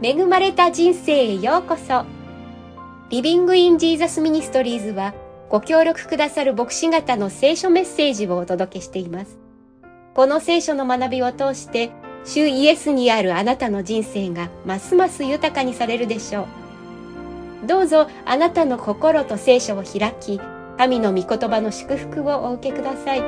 恵まれた人生へようこそ。リビングインジーザスミニストリーズはご協力くださる牧師方の聖書メッセージをお届けしています。この聖書の学びを通して主イエスにあるあなたの人生がますます豊かにされるでしょう。どうぞあなたの心と聖書を開き、神の御言葉の祝福をお受けください。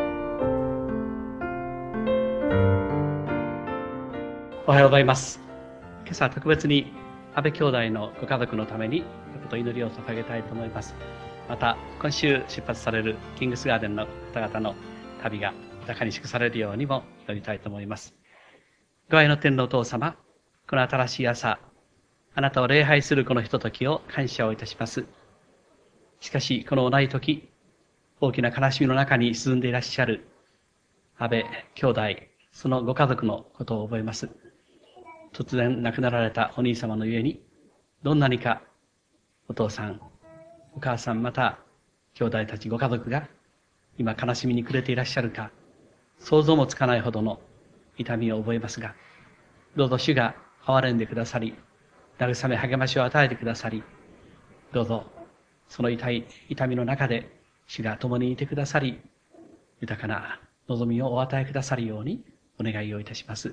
おはようございます。今朝は特別に安倍兄弟のご家族のためにと祈りを捧げたいと思います。また今週出発されるキングスガーデンの方々の旅が豊かに祝されるようにも祈りたいと思います。ご愛の天のお父様、この新しい朝、あなたを礼拝するこのひとときを感謝をいたします。しかしこの同じ時、大きな悲しみの中に沈んでいらっしゃる安倍兄弟、そのご家族のことを覚えます。突然亡くなられたお兄様のゆえに、どんなにかお父さん、お母さん、また兄弟たちご家族が今悲しみに暮れていらっしゃるか、想像もつかないほどの痛みを覚えますが、どうぞ主が憐れんでくださり、慰め励ましを与えてくださり、どうぞその痛みの中で主が共にいてくださり、豊かな望みをお与えくださるようにお願いをいたします。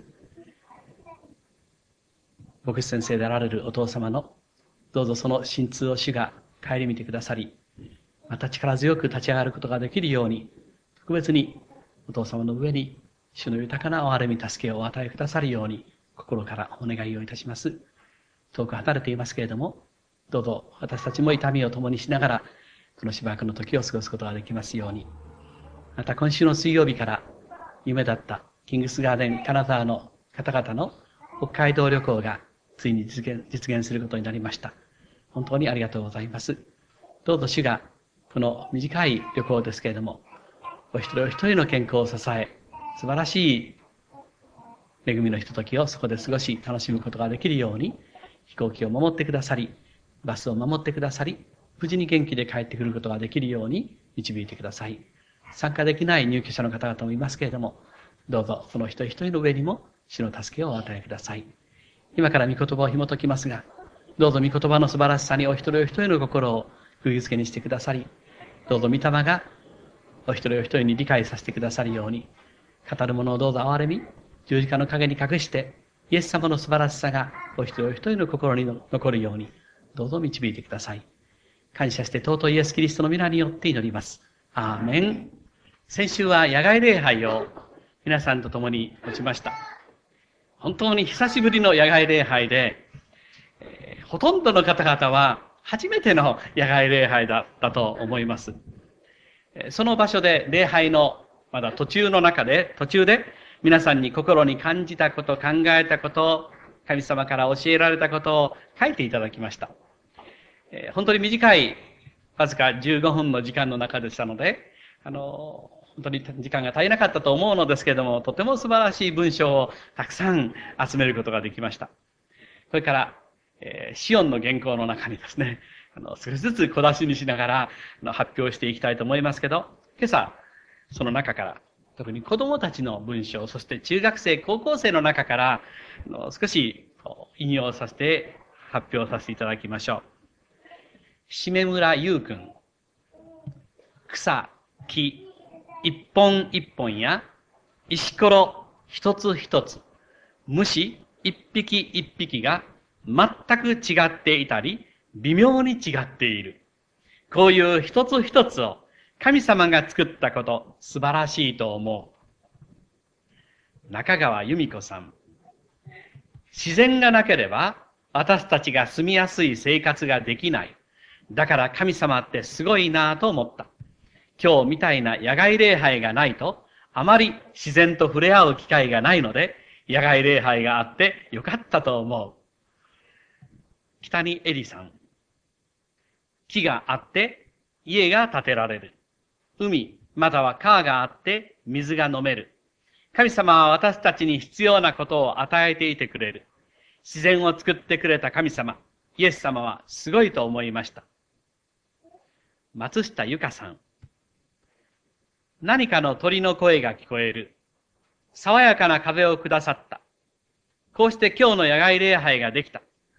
牧師先生であられるお父様のどうぞその心痛を主が顧みてくださり、また力強く立ち上がることができるように、特別にお父様の上に主の豊かな憐れみ助けをお与えくださるように心からお願いをいたします。遠く離れていますけれども、どうぞ私たちも痛みを共にしながらこのしばらくの時を過ごすことができますように。また今週の水曜日から夢だったキングスガーデン金沢の方々の北海道旅行がついに実現することになりました。本当にありがとうございます。どうぞ主がこの短い旅行ですけれども、お一人お一人の健康を支え、素晴らしい恵みのひとときをそこで過ごし楽しむことができるように、飛行機を守ってくださり、バスを守ってくださり、無事に元気で帰ってくることができるように導いてください。参加できない入居者の方々もいますけれども、どうぞその一人一人の上にも主の助けをお与えください。今から御言葉を紐解きますが、どうぞ御言葉の素晴らしさにお一人お一人の心を釘付けにしてくださり、どうぞ御霊がお一人お一人に理解させてくださるように、語るものをどうぞ憐れみ、十字架の陰に隠して、イエス様の素晴らしさがお一人お一人の心に残るように、どうぞ導いてください。感謝して尊いイエス・キリストの皆によって祈ります。アーメン。先週は野外礼拝を皆さんと共に持ちました。本当に久しぶりの野外礼拝で、ほとんどの方々は初めての野外礼拝だったと思います。その場所で礼拝のまだ途中で皆さんに心に感じたこと、考えたこと、神様から教えられたことを書いていただきました。本当に短いわずか15分の時間の中でしたので、本当に時間が足りなかったと思うのですけれども、とても素晴らしい文章をたくさん集めることができました。それから、シオンの原稿の中にですね、少しずつ小出しにしながら発表していきたいと思いますけど、今朝、その中から、特に子供たちの文章、そして中学生、高校生の中から、少し引用させて発表させていただきましょう。下村優君、草、木、一本一本や、石ころ一つ一つ、虫一匹一匹が全く違っていたり、微妙に違っている。こういう一つ一つを神様が作ったこと、素晴らしいと思う。中川由美子さん。自然がなければ、私たちが住みやすい生活ができない。だから神様ってすごいなぁと思った。今日みたいな野外礼拝がないと、あまり自然と触れ合う機会がないので、野外礼拝があってよかったと思う。北にエリさん。木があって家が建てられる。海または川があって水が飲める。神様は私たちに必要なことを与えていてくれる。自然を作ってくれた神様、イエス様はすごいと思いました。松下由香さん。何かの鳥の声が聞こえる。爽やかな風をくださった。こうして今日の野外礼拝ができた。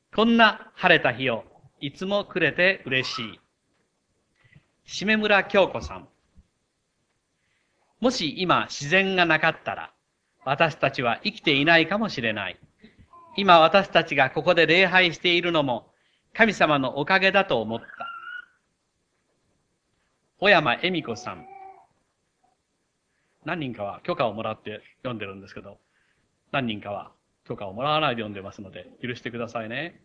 こんな晴れた日をいつもくれて嬉しい。締村京子さん。もし今自然がなかったら、私たちは生きていないかもしれない。今私たちがここで礼拝しているのも神様のおかげだと思った。小山恵美子さん。何人かは許可をもらって読んでるんですけど、何人かは許可をもらわないで読んでますので、許してくださいね。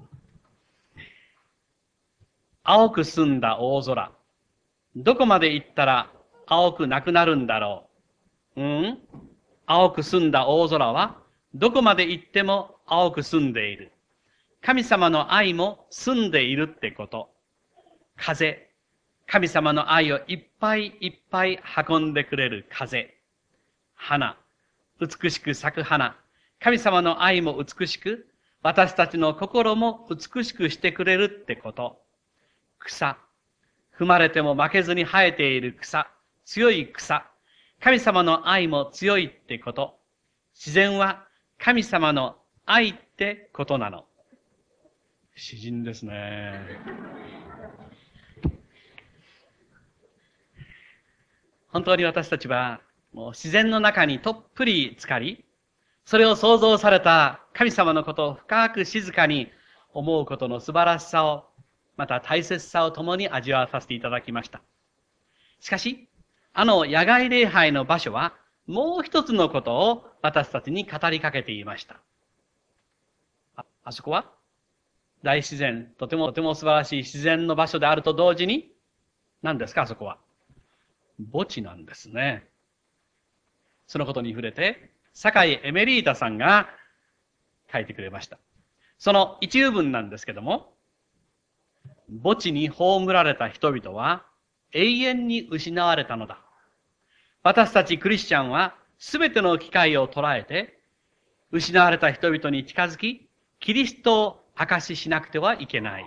青く澄んだ大空。どこまで行ったら青くなくなるんだろう。青く澄んだ大空は、どこまで行っても青く澄んでいる。神様の愛も澄んでいるってこと。風。神様の愛をいっぱいいっぱい運んでくれる風。花。美しく咲く花。神様の愛も美しく、私たちの心も美しくしてくれるってこと。草。踏まれても負けずに生えている草。強い草。神様の愛も強いってこと。自然は神様の愛ってことなの。詩人ですね。本当に私たちはもう自然の中にとっぷり浸かり、それを創造された神様のことを深く静かに思うことの素晴らしさを、また大切さを共に味わわさせていただきました。しかし、野外礼拝の場所はもう一つのことを私たちに語りかけていました。あそこは大自然、とても素晴らしい自然の場所であると同時に、何ですかあそこは。墓地なんですね。そのことに触れて、坂井エメリータさんが書いてくれました。その一部分なんですけども、墓地に葬られた人々は永遠に失われたのだ。私たちクリスチャンはすべての機会を捉えて、失われた人々に近づき、キリストを証ししなくてはいけない。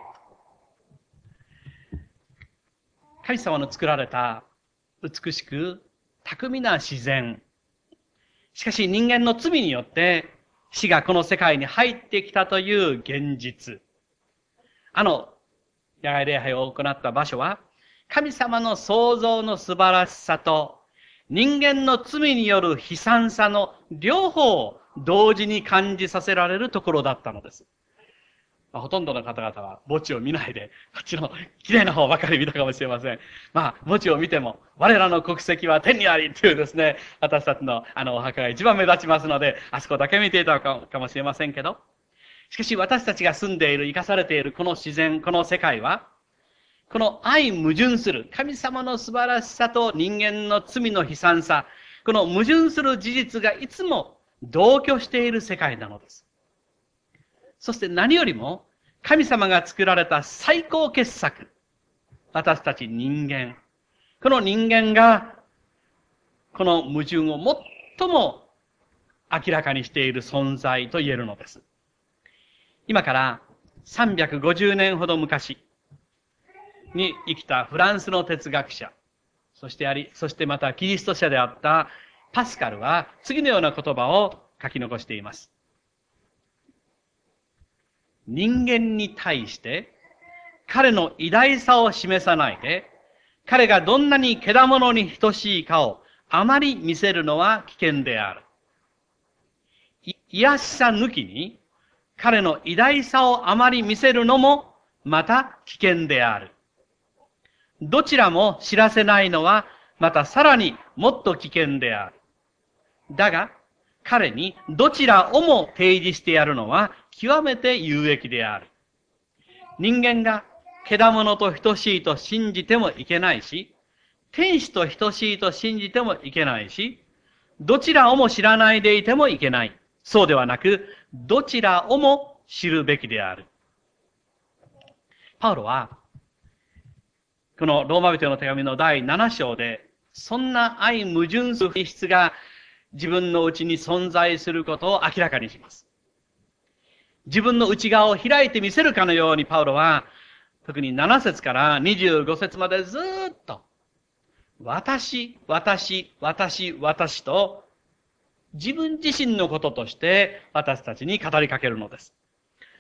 神様の作られた美しく巧みな自然。しかし人間の罪によって死がこの世界に入ってきたという現実。野外礼拝を行った場所は、神様の創造の素晴らしさと人間の罪による悲惨さの両方を同時に感じさせられるところだったのです。ほとんどの方々は墓地を見ないで、こっちの綺麗な方ばかり見たかもしれません。墓地を見ても、我らの国籍は天にありというですね、私たちのお墓が一番目立ちますので、あそこだけ見ていたかもしれませんけど、しかし私たちが住んでいる、生かされているこの自然、この世界は、この相矛盾する神様の素晴らしさと人間の罪の悲惨さ、この矛盾する事実がいつも同居している世界なのです。そして何よりも神様が作られた最高傑作、私たち人間、この人間がこの矛盾を最も明らかにしている存在と言えるのです。今から350年ほど昔に生きたフランスの哲学者、そしてまたキリスト者であったパスカルは次のような言葉を書き残しています。人間に対して彼の偉大さを示さないで、彼がどんなに獣に等しいかをあまり見せるのは危険である。癒しさ抜きに彼の偉大さをあまり見せるのもまた危険である。どちらも知らせないのはまたさらにもっと危険である。だが彼にどちらをも提示してやるのは極めて有益である。人間が獣と等しいと信じてもいけないし、天使と等しいと信じてもいけないし、どちらをも知らないでいてもいけない。そうではなく、どちらをも知るべきである。パウロは、このローマ人の手紙の第7章で、そんな相矛盾する気質が自分の内に存在することを明らかにします。自分の内側を開いて見せるかのようにパウロは、特に7節から25節までずーっと、私と自分自身のこととして私たちに語りかけるのです。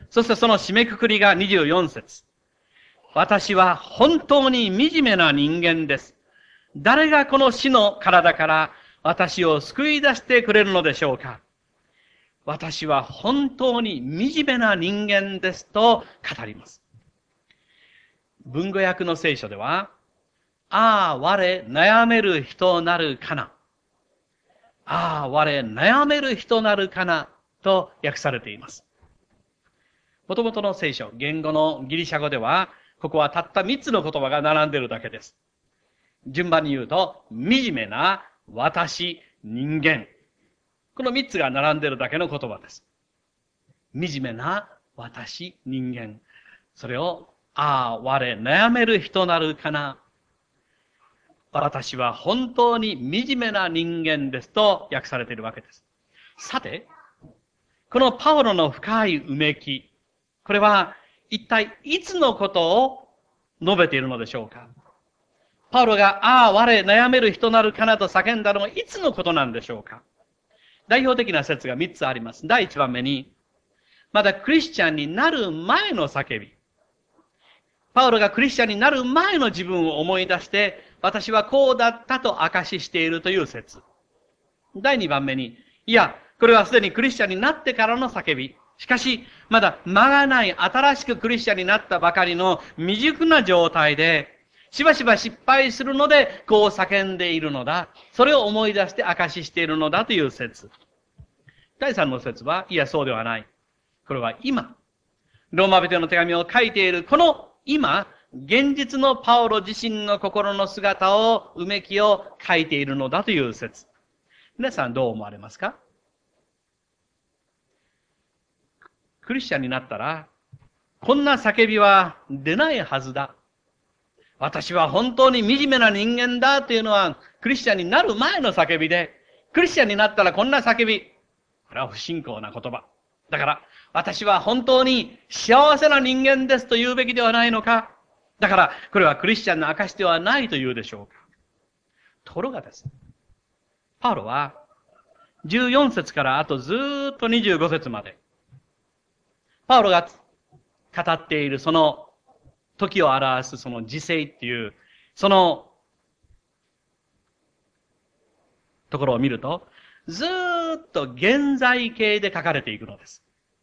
そしてその締めくくりが24節。私は本当に惨めな人間です。誰がこの死の体から私を救い出してくれるのでしょうか。私は本当に惨めな人間ですと語ります。文語訳の聖書では、ああ、我悩める人なるかな。ああ、我悩める人なるかなと訳されています。元々の聖書、言語のギリシャ語では、ここはたった3つの言葉が並んでいるだけです。順番に言うと、惨めな私、人間。この3つが並んでいるだけの言葉です。惨めな私、人間。それを、ああ、我悩める人なるかな。私は本当に惨めな人間ですと訳されているわけです。さて、このパウロの深いうめき、これは一体いつのことを述べているのでしょうか。パウロが、ああ、我悩める人なるかなと叫んだのはいつのことなんでしょうか。代表的な説が3つあります。第1番目に、まだクリスチャンになる前の叫び。パウロがクリスチャンになる前の自分を思い出して、私はこうだったと証ししているという説。第2番目に、いや、これはすでにクリスチャンになってからの叫び。しかし、まだ間がない新しくクリスチャンになったばかりの未熟な状態で、しばしば失敗するので、こう叫んでいるのだ。それを思い出して証ししているのだという説。第3の説は、いや、そうではない。これは今、ローマ人への手紙を書いている、この今、現実のパウロ自身の心の姿を、うめきを書いているのだという説。皆さんどう思われますか？クリスチャンになったら、こんな叫びは出ないはずだ。私は本当に惨めな人間だというのは、クリスチャンになる前の叫びで、クリスチャンになったらこんな叫び、これは不信仰な言葉。だから、私は本当に幸せな人間ですと言うべきではないのか。だから、これはクリスチャンの証ではないと言うでしょうか。ところがです。パウロは、14節からあとずーっと25節まで、パウロが語っているその時を表すその時世っていう、そのところを見ると、ずーっと現在形で書かれていくのです。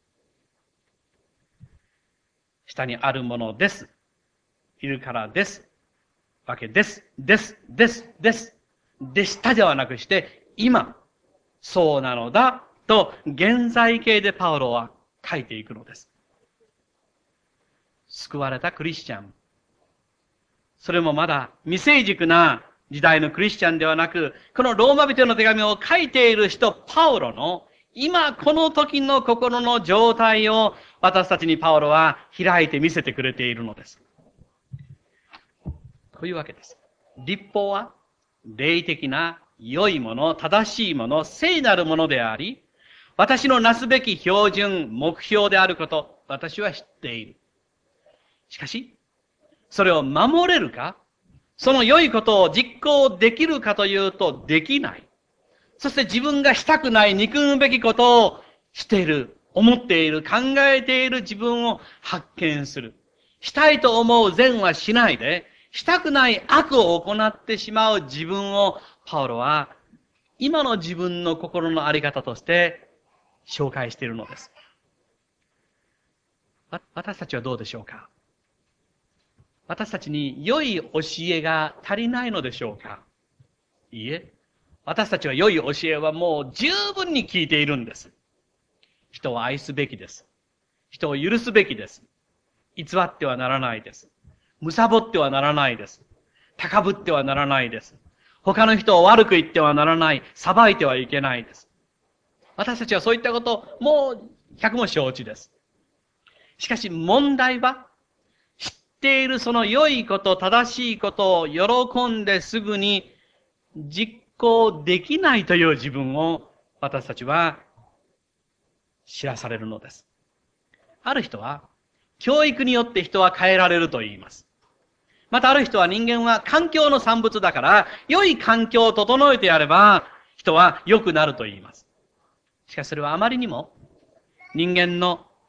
下にあるものです。いるからです。わけです。です。です。です。でしたではなくして、今、そうなのだ、と現在形でパウロは書いていくのです。救われたクリスチャン。それもまだ未成熟な時代のクリスチャンではなく、このローマ人への手紙を書いている人、パウロの、今この時の心の状態を私たちにパウロは開いて見せてくれているのです。というわけです。律法は霊的な良いもの、正しいもの、聖なるものであり、私のなすべき標準、目標であること、私は知っている。しかし、それを守れるか、その良いことを実行できるかというとできない。そして自分がしたくない憎むべきことをしている、思っている、考えている自分を発見する。したいと思う善はしないで、したくない悪を行ってしまう自分をパウロは今の自分の心のあり方として紹介しているのです。私たちはどうでしょうか？私たちに良い教えが足りないのでしょうか？いいえ。私たちは良い教えはもう十分に聞いているんです。人を愛すべきです。人を許すべきです。偽ってはならないです。貪ってはならないです。高ぶってはならないです。他の人を悪く言ってはならない。裁いてはいけないです。私たちはそういったことをもう百も承知です。しかし問題は、知っているその良いこと、正しいことを喜んですぐに実行できないという自分を私たちは知らされるのです。ある人は、教育によって人は変えられると言います。またある人は人間は環境の産物だから、良い環境を整えてやれば、人は良くなると言います。しかしそれはあまりにも人間の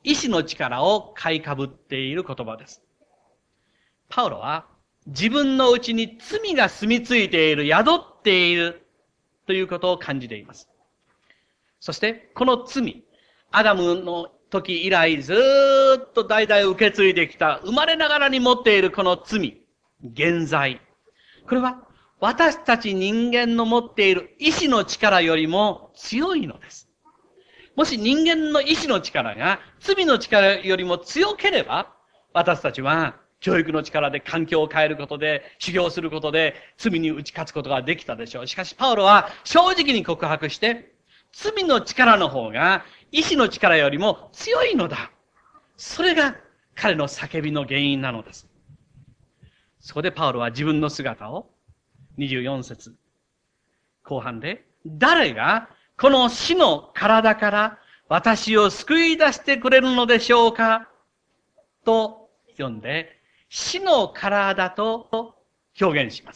意志の力を買いかぶっている言葉です。パウロは自分のうちに罪が住み着いている、宿っているということを感じています。そしてこの罪、アダムの時以来ずーっと代々受け継いできた、生まれながらに持っているこの罪、現在。これは私たち人間の持っている意志の力よりも強いのです。もし人間の意志の力が罪の力よりも強ければ、私たちは教育の力で環境を変えることで、修行することで罪に打ち勝つことができたでしょう。しかしパウロは正直に告白して、罪の力の方が意志の力よりも強いのだ。それが彼の叫びの原因なのです。そこでパウロは自分の姿を24節後半で、誰がこの死の体から私を救い出してくれるのでしょうかと読んで、死の体と表現します。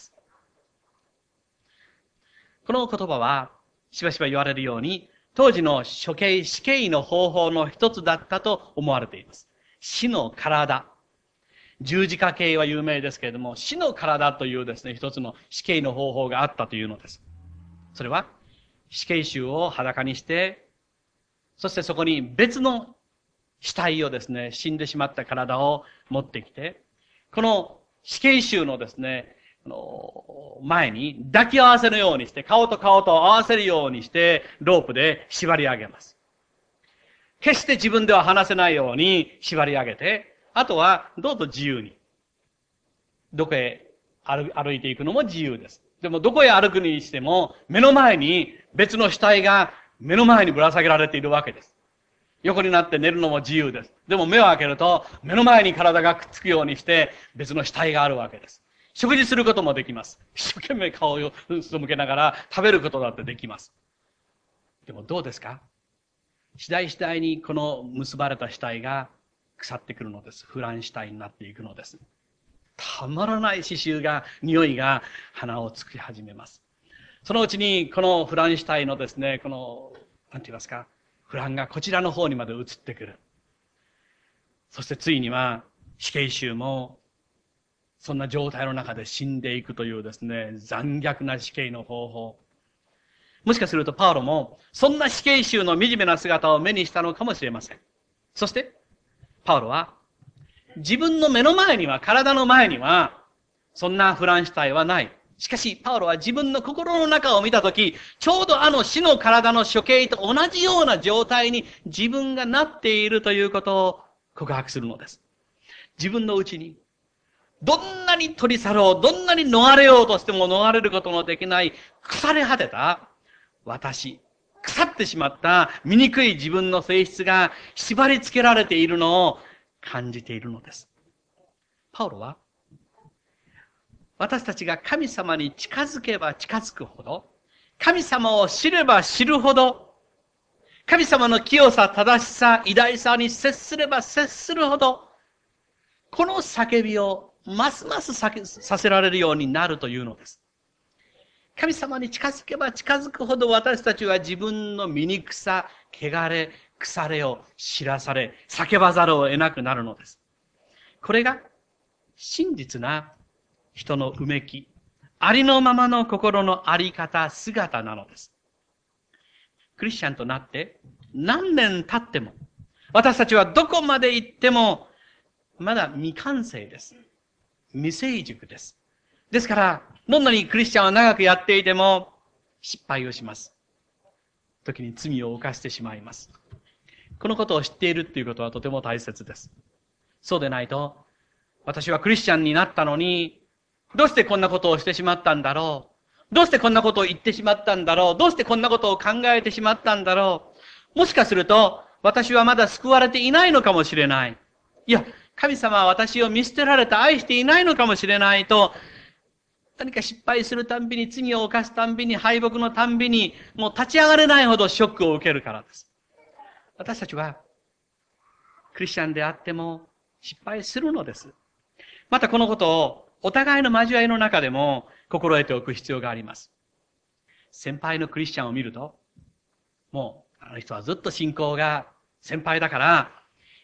この言葉はしばしば言われるように、当時の死刑の方法の一つだったと思われています。死の体。十字架刑は有名ですけれども、死の体というですね、一つの死刑の方法があったというのです。それは、死刑囚を裸にして、そしてそこに別の死体をですね、死んでしまった体を持ってきて、この死刑囚のですね、前に抱き合わせるようにして、顔と顔と合わせるようにして、ロープで縛り上げます。決して自分では離せないように縛り上げて、あとはどうぞ自由に。どこへ歩いていくのも自由です。でもどこへ歩くにしても、目の前に別の死体が目の前にぶら下げられているわけです。横になって寝るのも自由です。でも目を開けると、目の前に体がくっつくようにして別の死体があるわけです。食事することもできます。一生懸命顔を背けながら食べることだってできます。でもどうですか？次第次第にこの結ばれた死体が腐ってくるのです。フラン死体になっていくのです。たまらない匂いが鼻をつき始めます。そのうちにこのフラン死体のですね、なんて言いますか、フランがこちらの方にまで移ってくる。そしてついには死刑囚もそんな状態の中で死んでいくというですね、残虐な死刑の方法。もしかするとパウロもそんな死刑囚の惨めな姿を目にしたのかもしれません。そしてパウロは自分の目の前には、体の前にはそんなフラン死体はない。しかしパウロは自分の心の中を見たとき、ちょうどあの死の体の処刑と同じような状態に自分がなっているということを告白するのです。自分のうちにどんなに取り去ろう、どんなに逃れようとしても逃れることのできない腐れ果てた私、腐ってしまった醜い自分の性質が縛り付けられているのを感じているのです。パウロは私たちが神様に近づけば近づくほど、神様を知れば知るほど、神様の清さ、正しさ、偉大さに接すれば接するほど、この叫びをますますさせられるようになるというのです。神様に近づけば近づくほど私たちは自分の醜さ、汚れ、腐れを知らされ、叫ばざるを得なくなるのです。これが真実な人のうめき、ありのままの心のあり方、姿なのです。クリスチャンとなって何年経っても、私たちはどこまで行っても、まだ未完成です。未成熟です。ですから、どんなにクリスチャンを長くやっていても、失敗をします。時に罪を犯してしまいます。このことを知っているということはとても大切です。そうでないと、私はクリスチャンになったのに、どうしてこんなことをしてしまったんだろう。どうしてこんなことを言ってしまったんだろう。どうしてこんなことを考えてしまったんだろう。もしかすると、私はまだ救われていないのかもしれない。いや、神様は私を見捨てられた、愛していないのかもしれないと、何か失敗するたんびに、罪を犯すたんびに、敗北のたんびに、もう立ち上がれないほどショックを受けるからです。私たちは、クリスチャンであっても失敗するのです。またこのことを、お互いの交わりの中でも心得ておく必要があります。先輩のクリスチャンを見ると、もう、あの人はずっと信仰が先輩だから、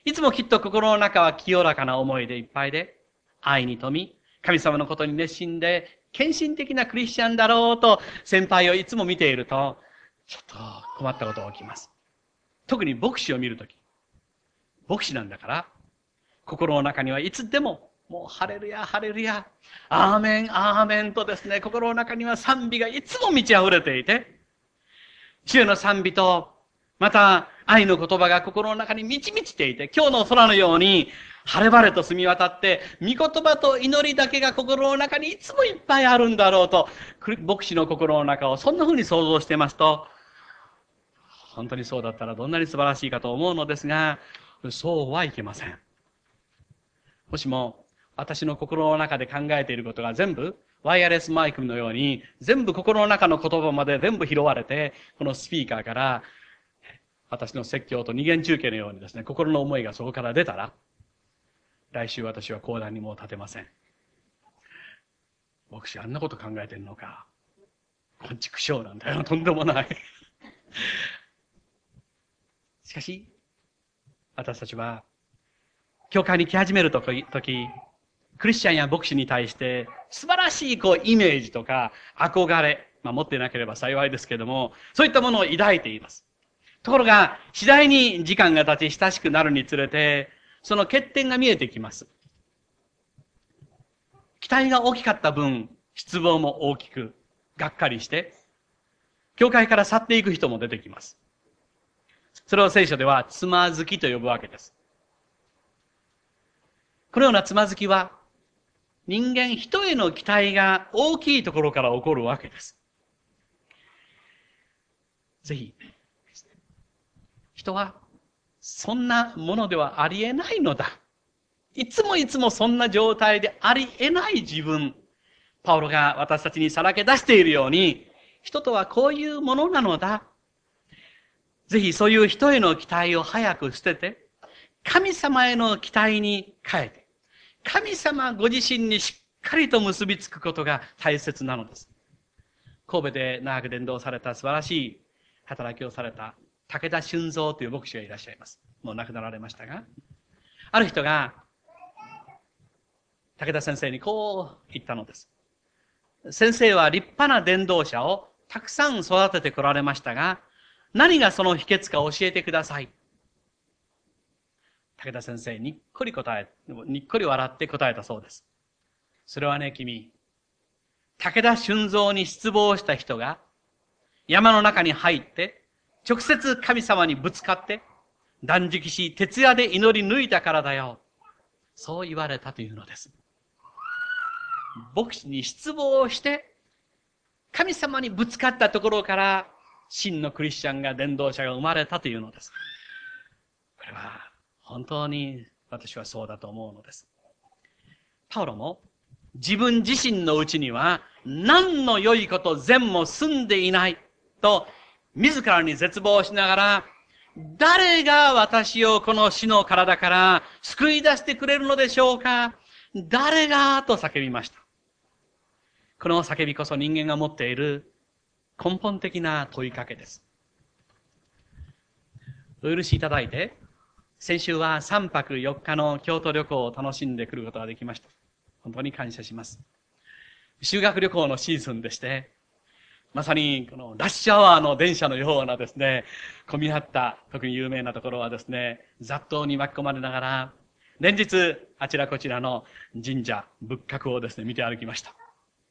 いつもきっと心の中は清らかな思いでいっぱいで、愛に富み、神様のことに熱心で、献身的なクリスチャンだろうと、先輩をいつも見ていると、ちょっと困ったことが起きます。特に牧師を見るとき。牧師なんだから、心の中にはいつでも、もうハレルヤ、ハレルヤ、アーメン、アーメンとですね、心の中には賛美がいつも満ち溢れていて、主の賛美と、また愛の言葉が心の中に満ち満ちていて、今日の空のように晴れ晴れと澄み渡って、御言葉と祈りだけが心の中にいつもいっぱいあるんだろうと、牧師の心の中をそんな風に想像してますと、本当にそうだったらどんなに素晴らしいかと思うのですが、そうはいけません。もしも私の心の中で考えていることが全部ワイヤレスマイクのように全部心の中の言葉まで全部拾われて、このスピーカーから私の説教と二元中継のようにですね、心の思いがそこから出たら、来週私は講談にもう立てません。牧師あんなこと考えてるのか。こんちくしょうなんだよ。とんでもない。しかし、私たちは、教会に来始めるとき、クリスチャンや牧師に対して素晴らしいイメージとか憧れ、持っていなければ幸いですけれども、そういったものを抱いています。ところが、次第に時間が経ち親しくなるにつれて、その欠点が見えてきます。期待が大きかった分、失望も大きく、がっかりして、教会から去っていく人も出てきます。それを聖書では、つまずきと呼ぶわけです。このようなつまずきは、人間人への期待が大きいところから起こるわけです。ぜひ、人はそんなものではありえないのだ。いつもそんな状態でありえない自分。パウロが私たちにさらけ出しているように、人とはこういうものなのだ。ぜひそういう人への期待を早く捨てて、神様への期待に変えて、神様ご自身にしっかりと結びつくことが大切なのです。神戸で長く伝道された素晴らしい働きをされた武田俊三という牧師がいらっしゃいます。もう亡くなられましたが、ある人が武田先生にこう言ったのです。先生は立派な伝道者をたくさん育ててこられましたが、何がその秘訣か教えてください。武田先生、にっこり笑って答えたそうです。それはね、君、武田俊三に失望した人が山の中に入って、直接神様にぶつかって、断食し、徹夜で祈り抜いたからだよ。そう言われたというのです。牧師に失望して、神様にぶつかったところから、真のクリスチャンが伝道者が生まれたというのです。これは、本当に私はそうだと思うのです。パウロも、自分自身のうちには、何の良いこと善も済んでいないと、自らに絶望しながら、誰が私をこの死の体から救い出してくれるのでしょうか？誰がと叫びました。この叫びこそ人間が持っている根本的な問いかけです。お許しいただいて、先週は3泊4日の京都旅行を楽しんでくることができました。本当に感謝します。修学旅行のシーズンでして、まさにこのラッシュアワーの電車のようなですね、混み合った、特に有名なところはですね、雑踏に巻き込まれながら、連日あちらこちらの神社、仏閣をですね、見て歩きました。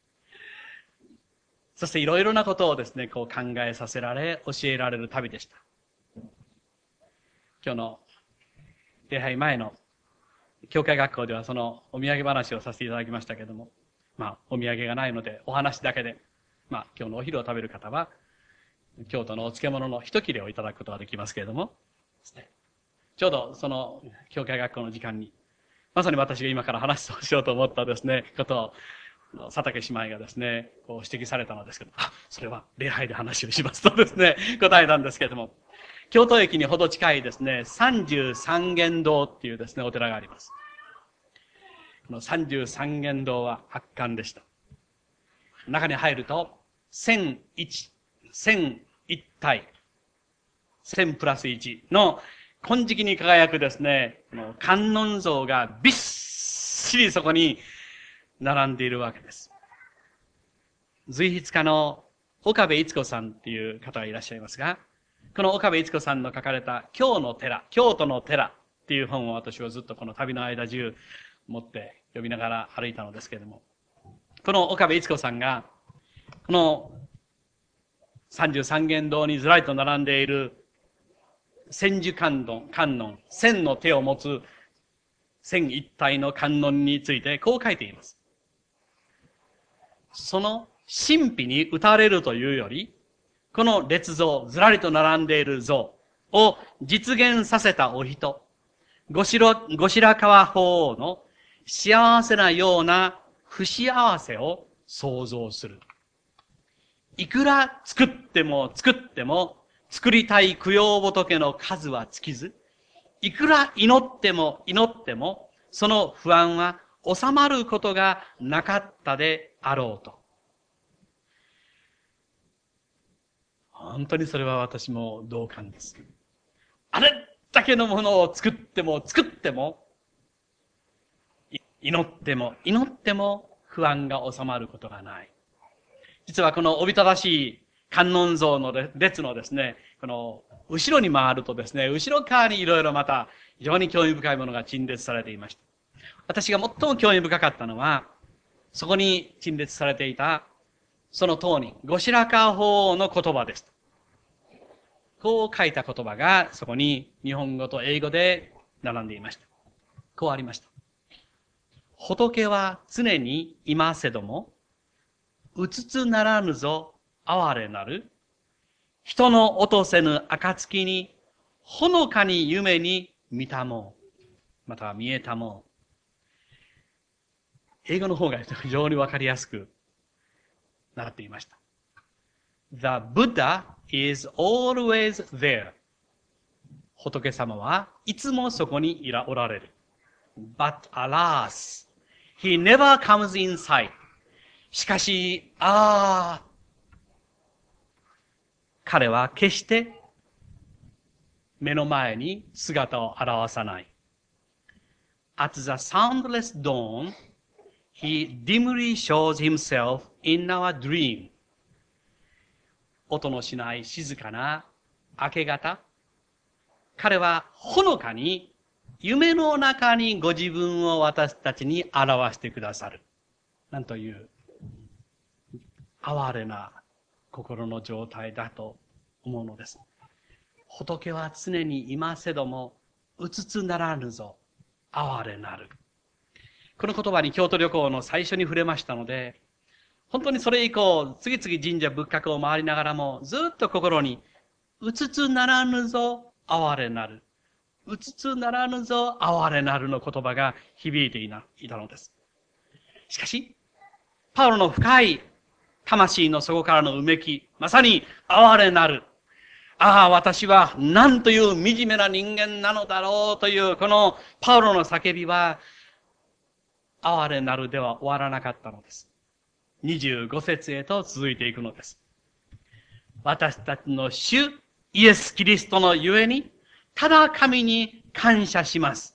そしていろいろなことをですね、考えさせられ、教えられる旅でした。今日の礼拝前の教会学校ではそのお土産話をさせていただきましたけれども、お土産がないのでお話だけで、今日のお昼を食べる方は、京都のお漬物の一切れをいただくことができますけれども、ちょうどその教会学校の時間に、まさに私が今から話をしようと思ったですね、ことを、佐竹姉妹がですね、指摘されたのですけど、それは礼拝で話をしますとですね、答えたんですけれども、京都駅にほど近いですね、三十三間堂っていうですね、お寺があります。この三十三間堂は圧巻でした。中に入ると、千一体、千プラス一の金色に輝くですね、観音像がびっしりそこに並んでいるわけです。随筆家の岡部逸子さんっていう方がいらっしゃいますが、この岡部逸子さんの書かれた京の寺、京都の寺っていう本を私はずっとこの旅の間中持って読みながら歩いたのですけれども、この岡部逸子さんが、この33間堂にずらりと並んでいる千手観音、千の手を持つ千一体の観音についてこう書いています。その神秘に打たれるというより、この列像、ずらりと並んでいる像を実現させたお人、後白河法皇の幸せなような不幸せを想像する。いくら作っても作りたい供養仏の数は尽きず、いくら祈っても、その不安は収まることがなかったであろうと。本当にそれは私も同感です。あれだけのものを作っても、祈っても不安が収まることがない。実はこのおびただしい観音像の列のですね、この後ろに回るとですね、後ろ側にいろいろまた非常に興味深いものが陳列されていました。私が最も興味深かったのは、そこに陳列されていたその当人、後白河法皇の言葉でした。こう書いた言葉がそこに日本語と英語で並んでいました。こうありました。仏は常にいませども、うつつならぬぞ哀れなる、人の落とせぬ暁に、ほのかに夢に見たもう、または見えたもう。英語の方が非常にわかりやすく習っていました。The Buddha is always there. 仏様はいつもそこにおられる。But alas, he never comes inside. しかし、彼は決して目の前に姿を現さない。At the soundless dawn, he dimly shows himself in our dream. 音のしない静かな明け方、彼はほのかに夢の中にご自分を私たちに表してくださる。なんという哀れな心の状態だと思うのです。仏は常にいませども、うつつならぬぞ、哀れなる。この言葉に京都旅行の最初に触れましたので、本当にそれ以降、次々神社仏閣を回りながらも、ずっと心に、うつつならぬぞ、哀れなる。うつつならぬぞ、哀れなるの言葉が響いていたのです。しかし、パウロの深い魂の底からのうめき、まさに哀れなる。私は何という惨めな人間なのだろうという、このパウロの叫びは、哀れなるでは終わらなかったのです。25節へと続いていくのです。私たちの主イエス・キリストのゆえに、ただ神に感謝します。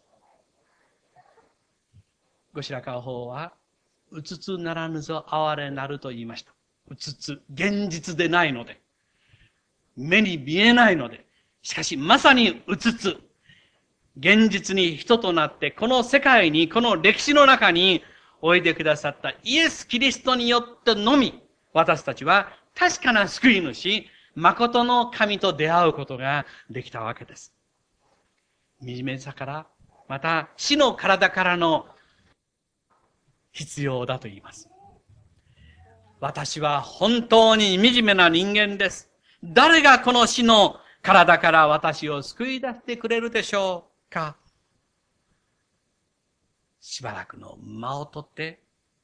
後白河法皇は、うつつならぬぞ哀れなると言いました。うつつ、現実でないので、目に見えないので、しかしまさにうつつ、現実に人となって、この世界に、この歴史の中においでくださったイエス・キリストによってのみ、私たちは確かな救い主、誠の神と出会うことができたわけです。惨めさから、また死の体からの必要だと言います。私は本当に惨めな人間です。誰がこの死の体から私を救い出してくれるでしょうか。しばらくの間をとって、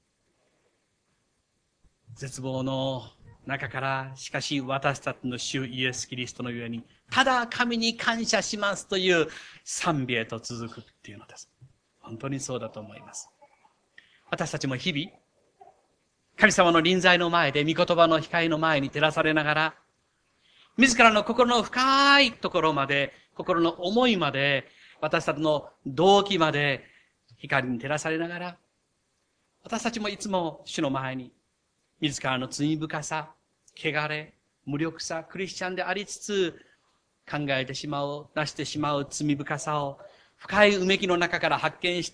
絶望の中から、しかし私たちの主イエス・キリストのゆえに、ただ神に感謝しますという賛美へと続くっていうのです。本当にそうだと思います。私たちも日々、神様の臨在の前で、御言葉の光の前に照らされながら、自らの心の深いところまで、 心の思いまで、私たちの動機まで光に照らされながら、私たちもいつも主の前に、自らの罪深さ、汚れ、無力さ、クリスチャンでありつつ、考えてしまう、なしてしまう罪深さを、深いうめきの中から発見して、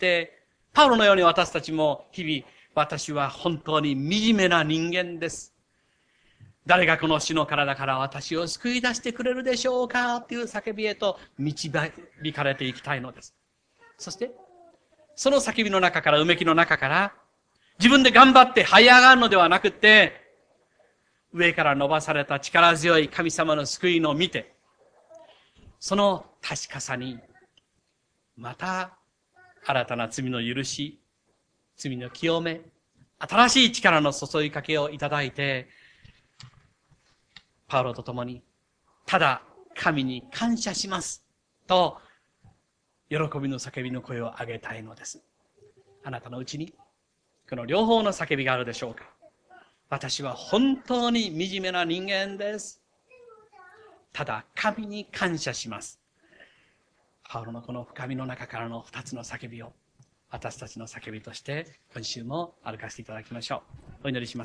パウロのように私たちも日々、私は本当に惨めな人間です。誰がこの死の体から私を救い出してくれるでしょうかという叫びへと導かれていきたいのです。そして、その叫びの中から、うめきの中から、自分で頑張って這い上がるのではなくて、上から伸ばされた力強い神様の救いのを見て、その確かさに、また新たな罪の許し、罪の清め、新しい力の注ぎかけをいただいて、パウロと共に、ただ神に感謝しますと、喜びの叫びの声を上げたいのです。あなたのうちに、この両方の叫びがあるでしょうか。私は本当に惨めな人間です。ただ神に感謝します。パウロのこの深みの中からの二つの叫びを、私たちの叫びとして今週も歩かせていただきましょう。お祈りします。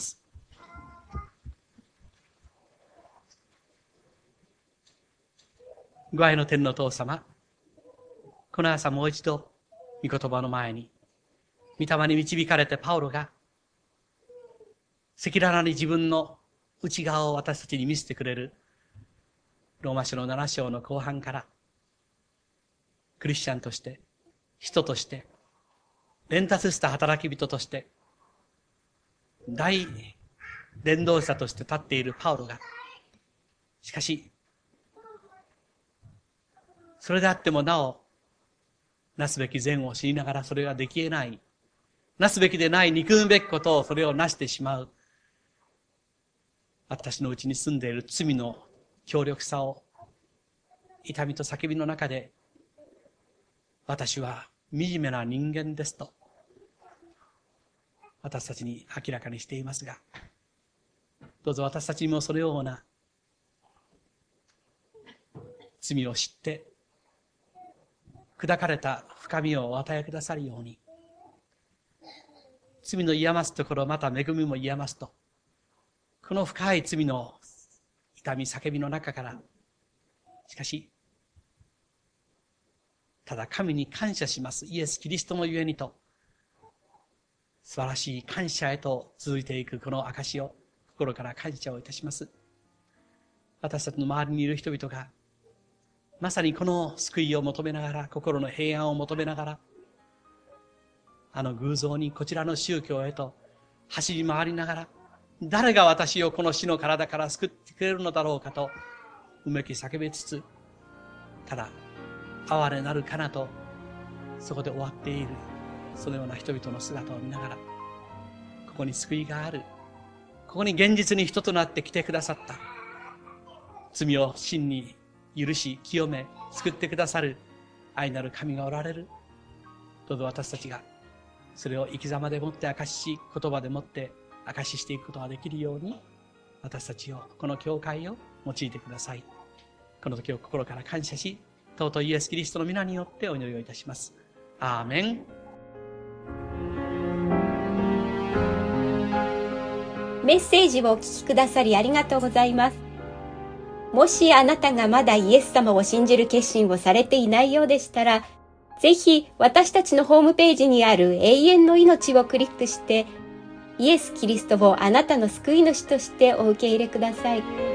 ご愛の天の父様、この朝もう一度御言葉の前に、御霊に導かれてパウロが赤裸々に自分の内側を私たちに見せてくれるローマ書の7章の後半からクリスチャンとして、人として、伝達した働き人として、大伝道者として立っているパウロが、しかし、それであってもなお、なすべき善を知りながらそれができ得ない、なすべきでない憎むべきことをそれをなしてしまう、私のうちに住んでいる罪の強力さを、痛みと叫びの中で、私は惨めな人間ですと、私たちに明らかにしていますが、どうぞ私たちにもそのような罪を知って、砕かれた深みをお与えくださるように、罪の癒ますところ、また恵みも癒ますと、この深い罪の痛み叫びの中から、しかし、ただ神に感謝します。イエス・キリストのゆえにと、素晴らしい感謝へと続いていくこの証を心から感謝をいたします。私たちの周りにいる人々が、まさにこの救いを求めながら、心の平安を求めながら、あの偶像にこちらの宗教へと走り回りながら、誰が私をこの死の体から救ってくれるのだろうかと、うめき叫びつつ、ただ、哀れなるかなと、そこで終わっている、そのような人々の姿を見ながら、ここに救いがある。ここに現実に人となって来てくださった。罪を真に許し、清め、救ってくださる愛なる神がおられる。どうぞ私たちが、それを生き様でもって証し、言葉でもって証ししていくことができるように、私たちを、この教会を用いてください。この時を心から感謝し、尊いイエス・キリストの皆によってお祈りをいたします。アーメン。 メッセージをお聞きくださりありがとうございます。もしあなたがまだイエス様を信じる決心をされていないようでしたら、ぜひ私たちのホームページにある永遠の命をクリックして、イエス・キリストをあなたの救い主としてお受け入れください。